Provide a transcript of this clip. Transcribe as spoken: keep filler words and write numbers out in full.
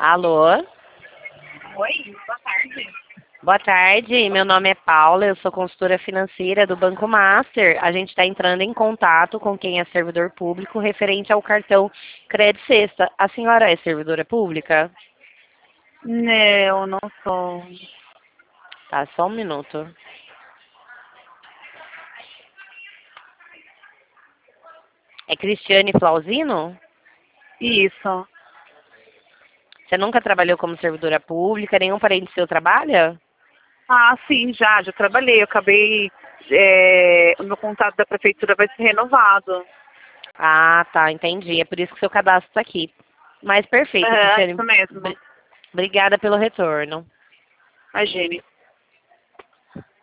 Alô? Oi, boa tarde. Boa tarde, meu nome é Paula, eu sou consultora financeira do Banco Master. A gente está entrando em contato com quem é servidor público referente ao cartão Crédito Sexta. A senhora é servidora pública? Não, não sou. Tá, só um minuto. É Cristiane Flauzino? Isso. Você nunca trabalhou como servidora pública? Nenhum parente seu trabalha? Ah, sim, já, já trabalhei. Eu acabei. é, o meu contrato da prefeitura vai ser renovado. Ah, tá, entendi. É por isso que seu cadastro está aqui. Mas perfeito, É, Cristiane. isso mesmo. Bri- Obrigada pelo retorno. Imagine.